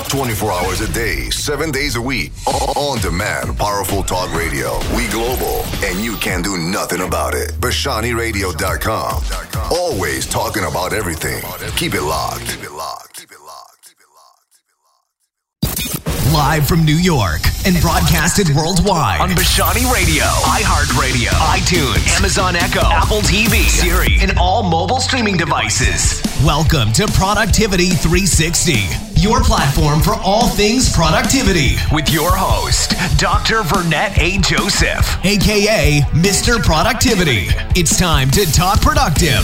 24 hours a day, 7 days a week. On demand, powerful talk radio. We global, and you can do nothing about it. BashaniRadio.com. Always talking about everything. Keep it locked. Keep it locked. Live from New York and broadcasted worldwide on Bashani Radio, iHeartRadio, iTunes, Amazon Echo, Apple TV, Siri, and all mobile streaming devices. Welcome to Productivity 360, your platform for all things productivity. With your host, Dr. Vernette A. Joseph, aka Mr. Productivity. It's time to talk productive.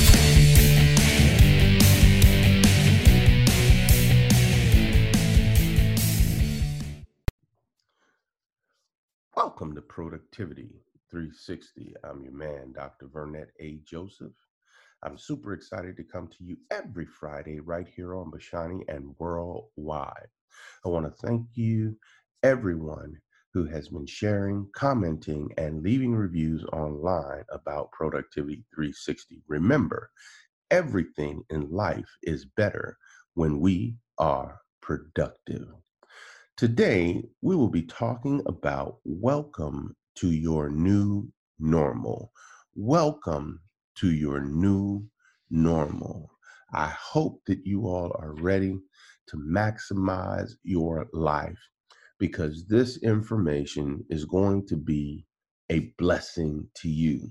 Welcome to Productivity 360. I'm your man, Dr. Vernette A. Joseph. I'm super excited to come to you every Friday right here on Bashani and worldwide. I want to thank you, everyone who has been sharing, commenting, and leaving reviews online about Productivity 360. Remember, everything in life is better when we are productive. Today, we will be talking about welcome to your new normal. Welcome to your new normal. I hope that you all are ready to maximize your life because this information is going to be a blessing to you.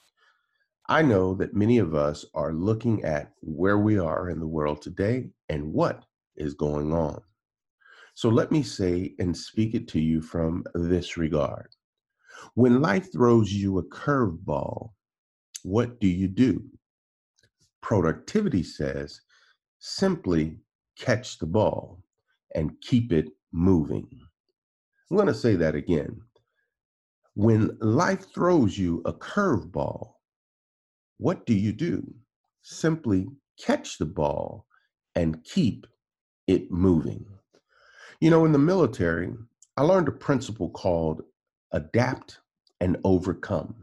I know that many of us are looking at where we are in the world today and what is going on. So let me say and speak it to you from this regard. When life throws you a curveball, what do? Productivity says, simply catch the ball and keep it moving. I'm going to say that again. When life throws you a curveball, what do? Simply catch the ball and keep it moving. You know, in the military, I learned a principle called adapt and overcome,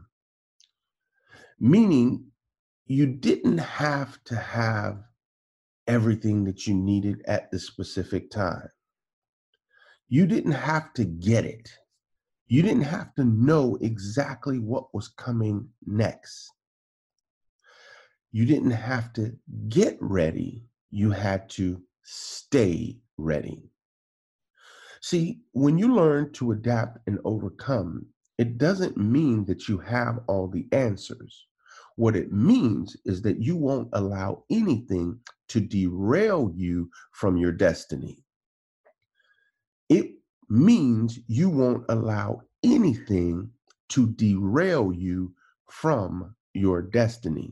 meaning you didn't have to have everything that you needed at the specific time. You didn't have to get it. You didn't have to know exactly what was coming next. You didn't have to get ready. You had to stay ready. See, when you learn to adapt and overcome, it doesn't mean that you have all the answers. What it means is that you won't allow anything to derail you from your destiny. It means you won't allow anything to derail you from your destiny.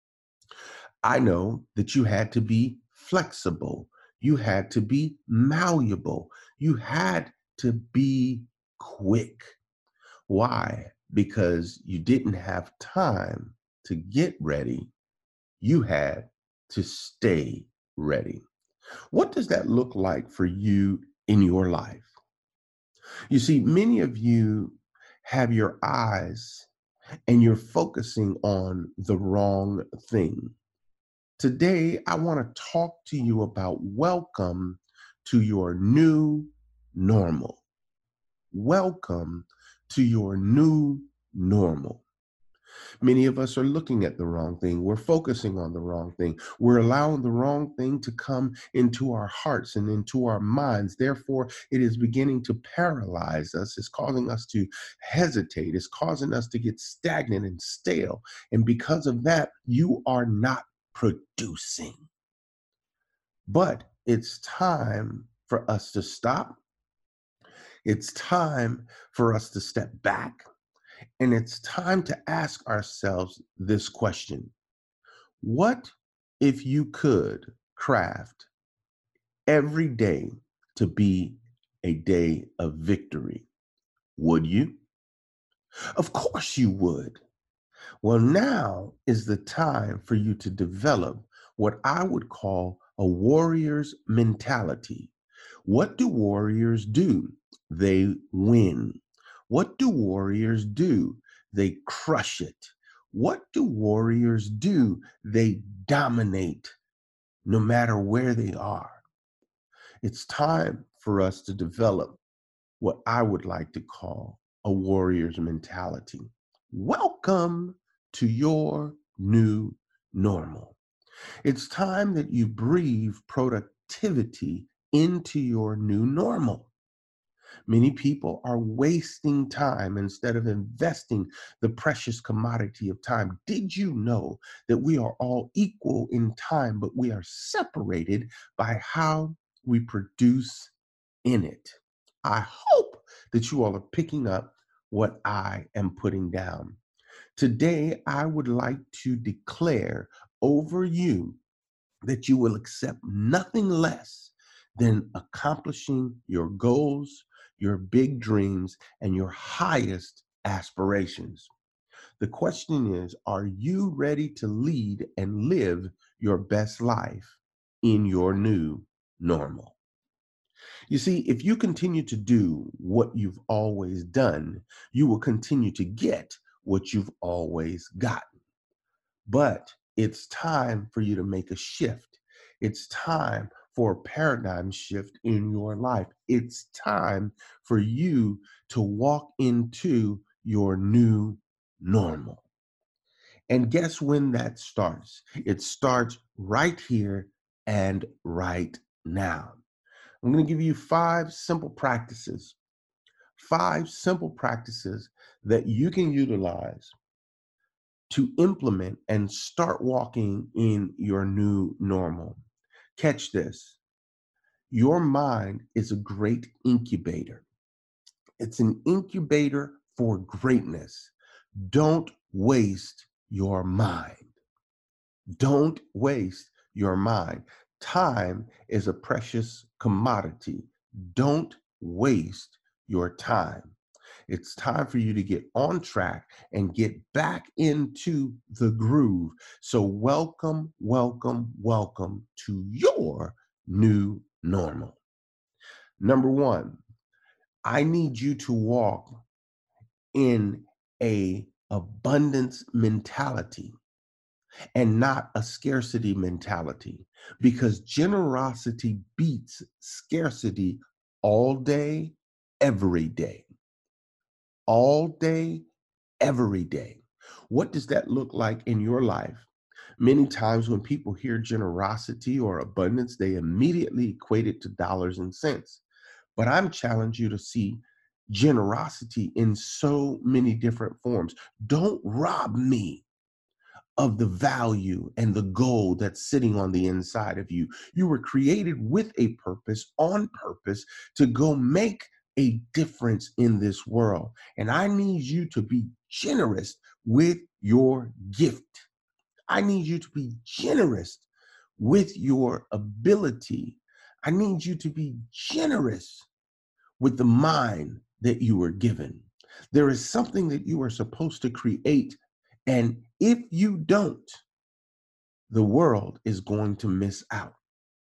I know that you had to be flexible. You had to be malleable. You had to be quick. Why? Because you didn't have time to get ready. You had to stay ready. What does that look like for you in your life? You see, many of you have your eyes and you're focusing on the wrong thing. Today, I want to talk to you about welcome to your new normal. Welcome to your new normal. Many of us are looking at the wrong thing. We're focusing on the wrong thing. We're allowing the wrong thing to come into our hearts and into our minds. Therefore, it is beginning to paralyze us. It's causing us to hesitate. It's causing us to get stagnant and stale. And because of that, you are not producing. But it's time for us to stop. It's time for us to step back. And it's time to ask ourselves this question. What if you could craft every day to be a day of victory? Would you? Of course you would. Well, now is the time for you to develop what I would call a warrior's mentality. What do warriors do? They win. What do warriors do? They crush it. What do warriors do? They dominate no matter where they are. It's time for us to develop what I would like to call a warrior's mentality. Welcome to your new normal. It's time that you breathe productivity into your new normal. Many people are wasting time instead of investing the precious commodity of time. Did you know that we are all equal in time, but we are separated by how we produce in it? I hope that you all are picking up what I am putting down. Today, I would like to declare over you that you will accept nothing less than accomplishing your goals, your big dreams, and your highest aspirations. The question is, are you ready to lead and live your best life in your new normal? You see, if you continue to do what you've always done, you will continue to get what you've always gotten. But it's time for you to make a shift. It's time for a paradigm shift in your life. It's time for you to walk into your new normal. And guess when that starts? It starts right here and right now. I'm going to give you 5 simple practices that you can utilize to implement and start walking in your new normal. Catch this. Your mind is a great incubator. It's an incubator for greatness. Don't waste your mind. Don't waste your mind. Time is a precious commodity. Don't waste your time. It's time for you to get on track and get back into the groove. So welcome, welcome, welcome to your new normal. Number 1, I need you to walk in a abundance mentality and not a scarcity mentality, because generosity beats scarcity all day, every day. All day, every day. What does that look like in your life? Many times when people hear generosity or abundance, they immediately equate it to dollars and cents. But I'm challenging you to see generosity in so many different forms. Don't rob me of the value and the gold that's sitting on the inside of you. You were created with a purpose, on purpose, to go make a difference in this world. And I need you to be generous with your gift. I need you to be generous with your ability. I need you to be generous with the mind that you were given. There is something that you are supposed to create. And if you don't, the world is going to miss out.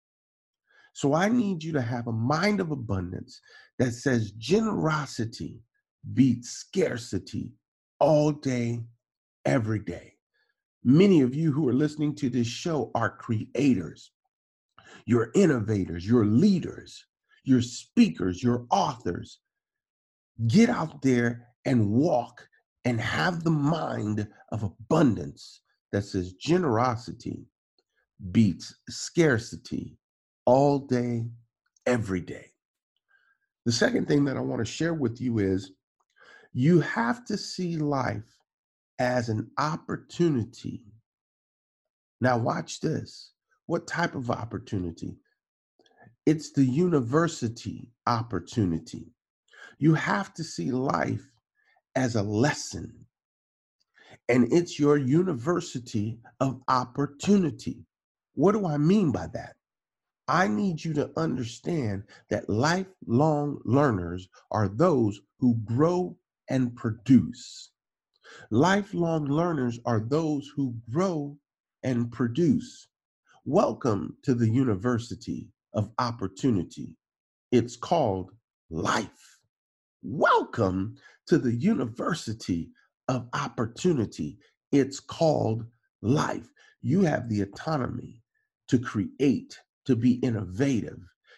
So I need you to have a mind of abundance that says generosity beats scarcity all day, every day. Many of you who are listening to this show are creators. You're innovators, you're leaders, you're speakers, you're authors. Get out there and walk and have the mind of abundance that says generosity beats scarcity all day, every day. The second thing that I want to share with you is you have to see life as an opportunity. Now watch this. What type of opportunity? It's the university opportunity. You have to see life as a lesson, and it's your university of opportunity. What do I mean by that? I need you to understand that lifelong learners are those who grow and produce. Lifelong learners are those who grow and produce. Welcome to the University of Opportunity. It's called life. Welcome to the University of Opportunity. It's called life. You have the autonomy to create, to be innovative,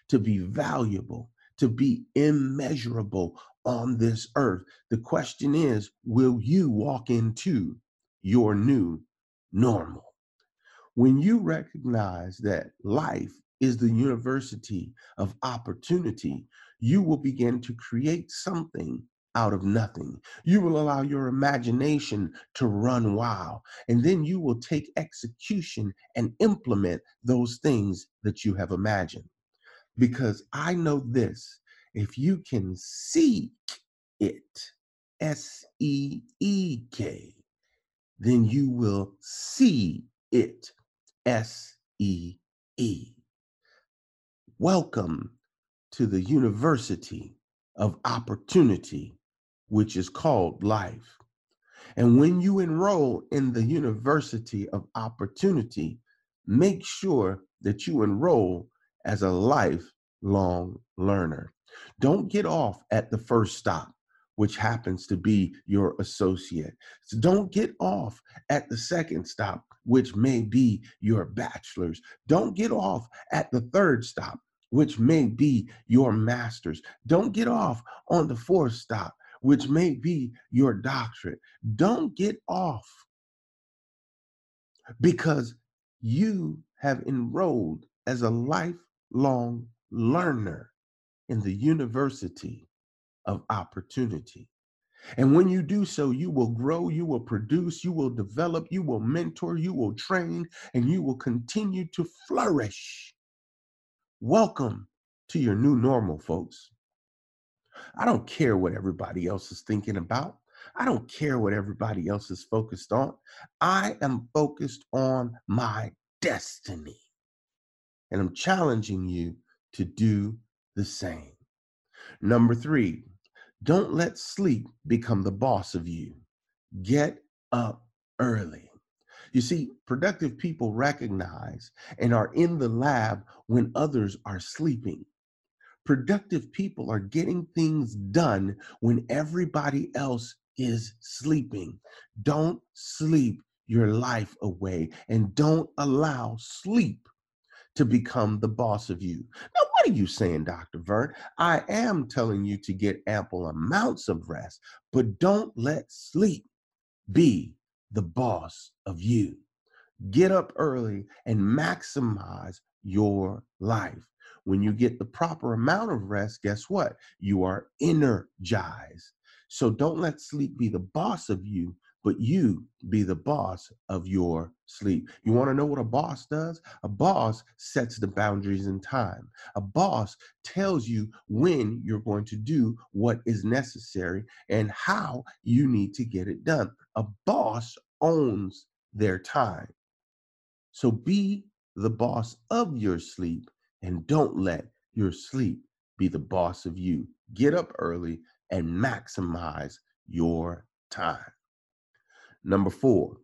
to be valuable, to be immeasurable on this earth. The question is, will you walk into your new normal? When you recognize that life is the university of opportunity, you will begin to create something out of nothing. You will allow your imagination to run wild, and then you will take execution and implement those things that you have imagined. Because I know this, if you can seek it, SEEK, then you will see it, SEE. Welcome to the University of Opportunity, which is called life. And when you enroll in the University of Opportunity, make sure that you enroll as a lifelong learner. Don't get off at the first stop, which happens to be your associate. So don't get off at the second stop, which may be your bachelor's. Don't get off at the third stop, which may be your master's. Don't get off on the fourth stop, which may be your doctorate. Don't get off because you have enrolled as a lifelong learner in the University of Opportunity. And when you do so, you will grow, you will produce, you will develop, you will mentor, you will train, and you will continue to flourish. Welcome to your new normal, folks. I don't care what everybody else is thinking about. I don't care what everybody else is focused on. I am focused on my destiny. And I'm challenging you to do the same. Number 3, don't let sleep become the boss of you. Get up early. You see, productive people recognize and are in the lab when others are sleeping. Productive people are getting things done when everybody else is sleeping. Don't sleep your life away, and don't allow sleep to become the boss of you. Now, what are you saying, Dr. Vern? I am telling you to get ample amounts of rest, but don't let sleep be the boss of you. Get up early and maximize your life. When you get the proper amount of rest, guess what? You are energized. So don't let sleep be the boss of you, but you be the boss of your sleep. You want to know what a boss does? A boss sets the boundaries in time. A boss tells you when you're going to do what is necessary and how you need to get it done. A boss owns their time. So be the boss of your sleep and don't let your sleep be the boss of you. Get up early and maximize your time. Number 4,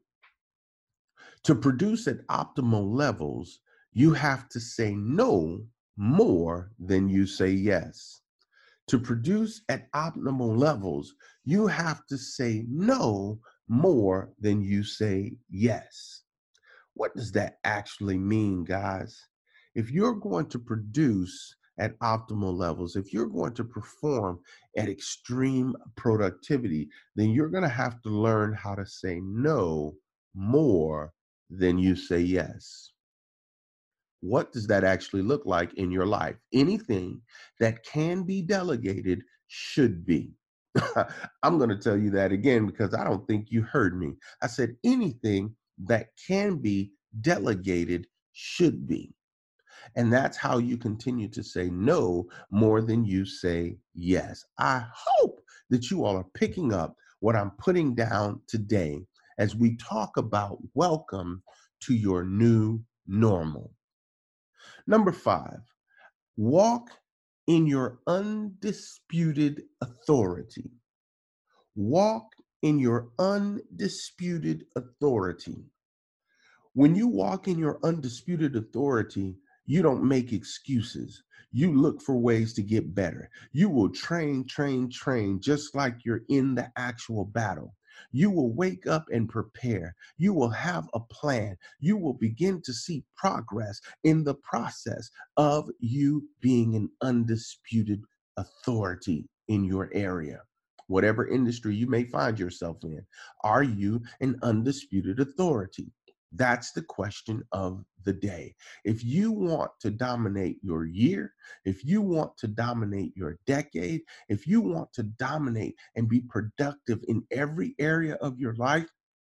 to produce at optimal levels, you have to say no more than you say yes. To produce at optimal levels, you have to say no more than you say yes. What does that actually mean, guys? If you're going to produce at optimal levels, if you're going to perform at extreme productivity, then you're going to have to learn how to say no more than you say yes. What does that actually look like in your life? Anything that can be delegated should be. I'm going to tell you that again because I don't think you heard me. I said anything that can be delegated should be. And that's how you continue to say no more than you say yes. I hope that you all are picking up what I'm putting down today as we talk about welcome to your new normal. Number 5, walk in your undisputed authority. Walk in your undisputed authority. When you walk in your undisputed authority, you don't make excuses. You look for ways to get better. You will train, just like you're in the actual battle. You will wake up and prepare. You will have a plan. You will begin to see progress in the process of you being an undisputed authority in your area. Whatever industry you may find yourself in, are you an undisputed authority? That's the question of the day. If you want to dominate your year, if you want to dominate your decade, if you want to dominate and be productive in every area of your life,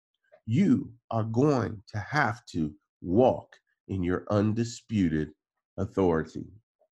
you are going to have to walk in your undisputed authority.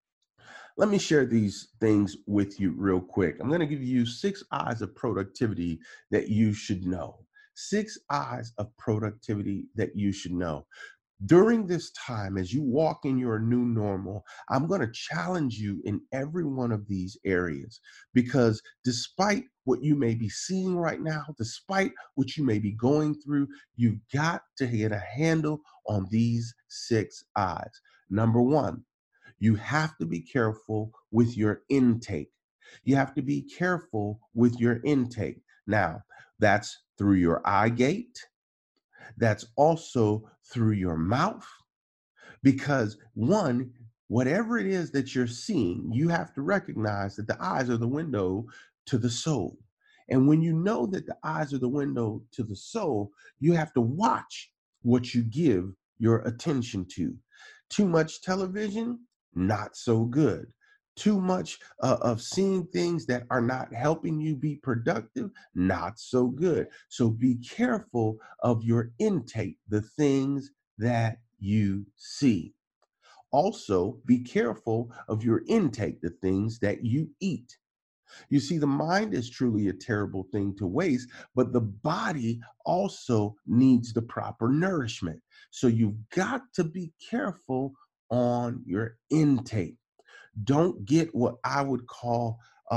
Let me share these things with you real quick. I'm going to give you 6 I's of productivity that you should know. 6 I's of productivity that you should know. During this time, as you walk in your new normal, I'm going to challenge you in every one of these areas, because despite what you may be seeing right now, despite what you may be going through, you've got to get a handle on these 6 I's. Number 1, you have to be careful with your intake. You have to be careful with your intake. Now, that's through your eye gate. That's also through your mouth. Because one, whatever it is that you're seeing, you have to recognize that the eyes are the window to the soul. And when you know that the eyes are the window to the soul, you have to watch what you give your attention to. Too much television, not so good. Too much of seeing things that are not helping you be productive, not so good. So be careful of your intake, the things that you see. Also, be careful of your intake, the things that you eat. You see, the mind is truly a terrible thing to waste, but the body also needs the proper nourishment. So you've got to be careful on your intake. Don't get what I would call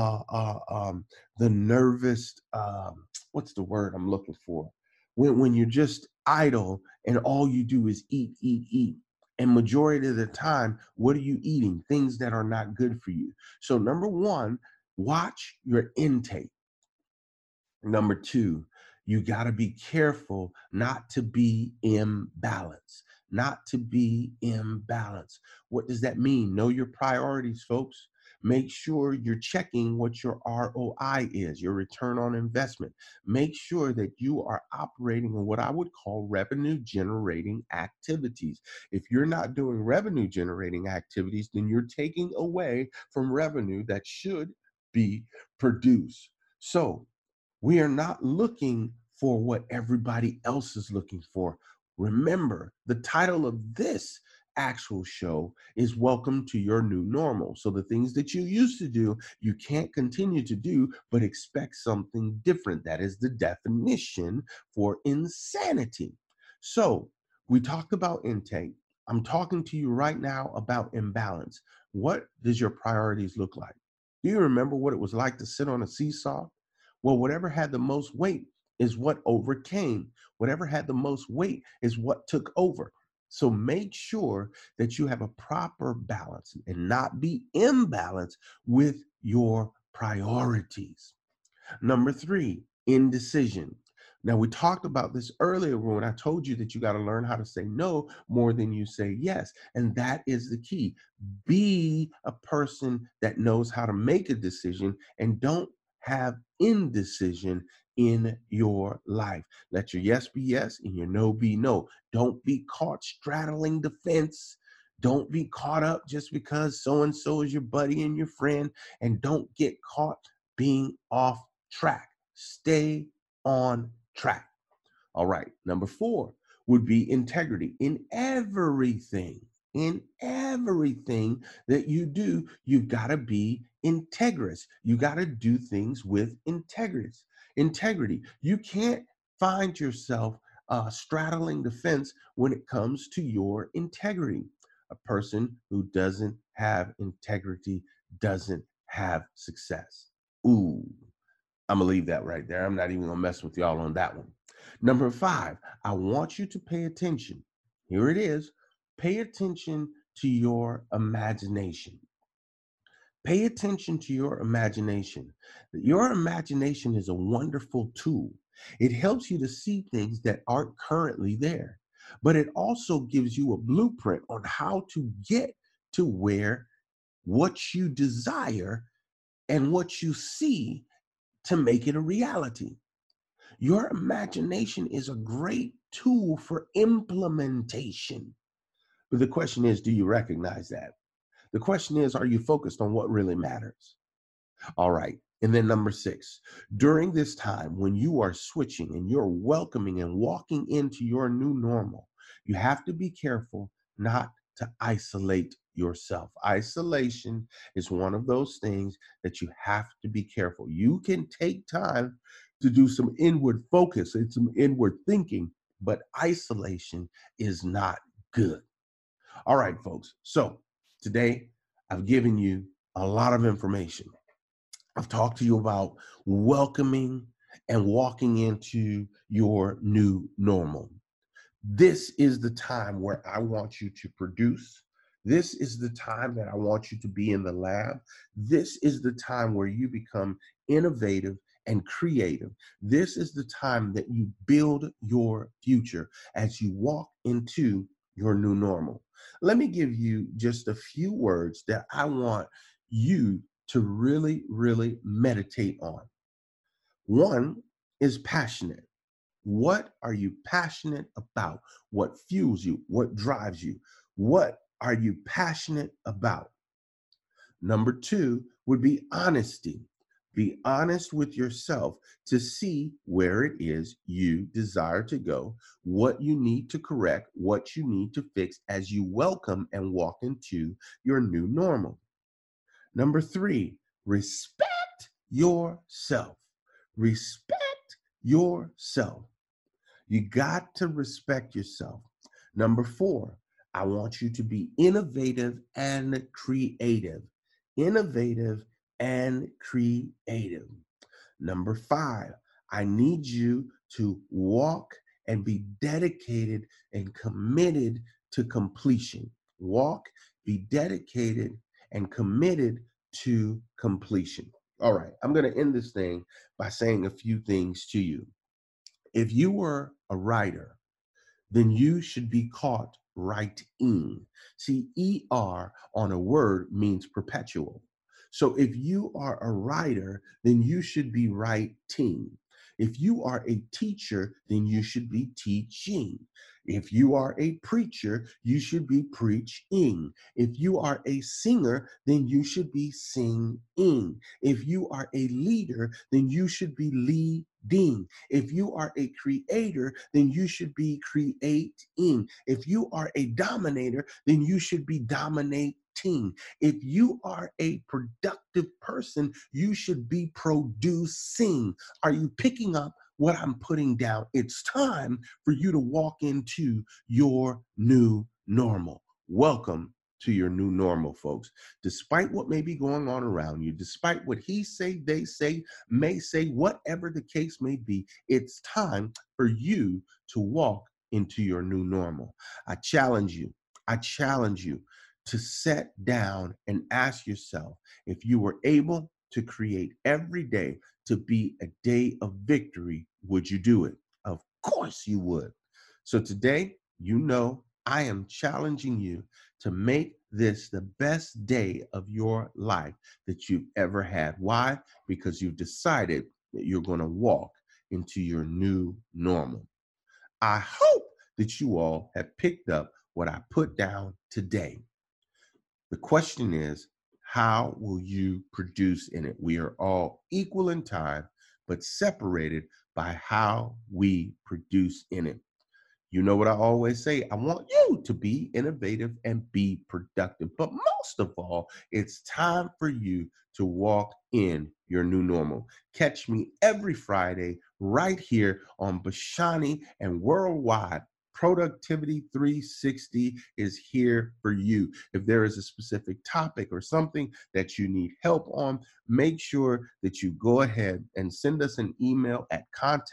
the nervous, what's the word I'm looking for? When you're just idle and all you do is eat, eat, eat. And majority of the time, what are you eating? Things that are not good for you. So number 1, watch your intake. Number 2, you got to be careful not to be imbalanced. Not to be imbalanced. What does that mean? Know your priorities, folks. Make sure you're checking what your ROI is, your return on investment. Make sure that you are operating in what I would call revenue generating activities. If you're not doing revenue generating activities, then you're taking away from revenue that should be produced. So we are not looking for what everybody else is looking for. Remember, the title of this actual show is Welcome to Your New Normal. So the things that you used to do, you can't continue to do, but expect something different. That is the definition for insanity. So we talked about intake. I'm talking to you right now about imbalance. What does your priorities look like? Do you remember what it was like to sit on a seesaw? Well, whatever had the most weight is what overcame. Whatever had the most weight is what took over. So make sure that you have a proper balance and not be imbalanced with your priorities. Number 3, indecision. Now, we talked about this earlier when I told you that you got to learn how to say no more than you say yes. And that is the key. Be a person that knows how to make a decision and don't have indecision in your life. Let your yes be yes and your no be no. Don't be caught straddling the fence. Don't be caught up just because so-and-so is your buddy and your friend, and don't get caught being off track. Stay on track. All right. Number 4 would be integrity in everything. In everything that you do, you've got to be integrous. You got to do things with integrity. You can't find yourself straddling the fence when it comes to your integrity. A person who doesn't have integrity doesn't have success. Ooh, I'm going to leave that right there. I'm not even going to mess with y'all on that one. Number 5, I want you to pay attention. Here it is. Pay attention to your imagination. Pay attention to your imagination. Your imagination is a wonderful tool. It helps you to see things that aren't currently there, but it also gives you a blueprint on how to get to where what you desire and what you see to make it a reality. Your imagination is a great tool for implementation. But the question is, do you recognize that? The question is, are you focused on what really matters? All right. And then number 6, during this time when you are switching and you're welcoming and walking into your new normal, you have to be careful not to isolate yourself. Isolation is one of those things that you have to be careful. You can take time to do some inward focus and some inward thinking, but isolation is not good. All right, folks. So today I've given you a lot of information. I've talked to you about welcoming and walking into your new normal. This is the time where I want you to produce. This is the time that I want you to be in the lab. This is the time where you become innovative and creative. This is the time that you build your future as you walk into your new normal. Let me give you just a few words that I want you to really, really meditate on. One is passionate. What are you passionate about? What fuels you? What drives you? What are you passionate about? Number 2 would be honesty. Be honest with yourself to see where it is you desire to go, what you need to correct, what you need to fix as you welcome and walk into your new normal. Number 3, respect yourself. Respect yourself. You got to respect yourself. Number 4, I want you to be innovative and creative. Innovative and creative. Number 5, I need you to walk and be dedicated and committed to completion. Walk, be dedicated and committed to completion. All right, I'm going to end this thing by saying a few things to you. If you were a writer, then you should be caught writing. See, ER on a word means perpetual. So if you are a writer, then you should be writing. If you are a teacher, then you should be teaching. If you are a preacher, you should be preaching. If you are a singer, then you should be singing. If you are a leader, then you should be leading. If you are a creator, then you should be creating. If you are a dominator, then you should be dominating. If you are a productive person, you should be producing. Are you picking up what I'm putting down? It's time for you to walk into your new normal. Welcome to your new normal, folks. Despite what may be going on around you, despite what he say, they say, may say, whatever the case may be, it's time for you to walk into your new normal. I challenge you to sit down and ask yourself, if you were able to create every day to be a day of victory, would you do it? Of course you would. So today, you know, I am challenging you to make this the best day of your life that you've ever had. Why? Because you've decided that you're going to walk into your new normal. I hope that you all have picked up what I put down today. The question is, how will you produce in it? We are all equal in time, but separated by how we produce in it. You know what I always say? I want you to be innovative and be productive. But most of all, it's time for you to walk in your new normal. Catch me every Friday right here on Bashani and Worldwide. Productivity 360 is here for you. If there is a specific topic or something that you need help on, make sure that you go ahead and send us an email at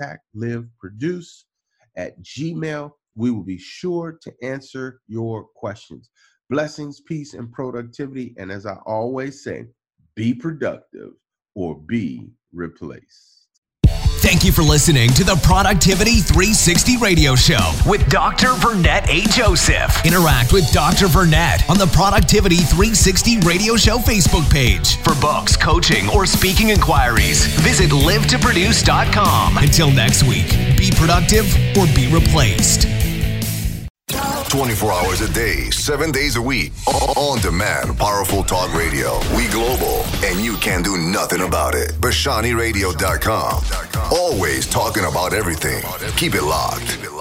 contactliveproduce@gmail.com. We will be sure to answer your questions. Blessings, peace, and productivity. And as I always say, be productive or be replaced. Thank you for listening to the Productivity 360 Radio Show with Dr. Vernette A. Joseph. Interact with Dr. Vernette on the Productivity 360 Radio Show Facebook page. For books, coaching, or speaking inquiries, visit livetoproduce.com. Until next week, be productive or be replaced. 24 hours a day, 7 days a week. On demand, powerful talk radio. We global, and you can do nothing about it. BashaniRadio.com. Always talking about everything. Keep it locked.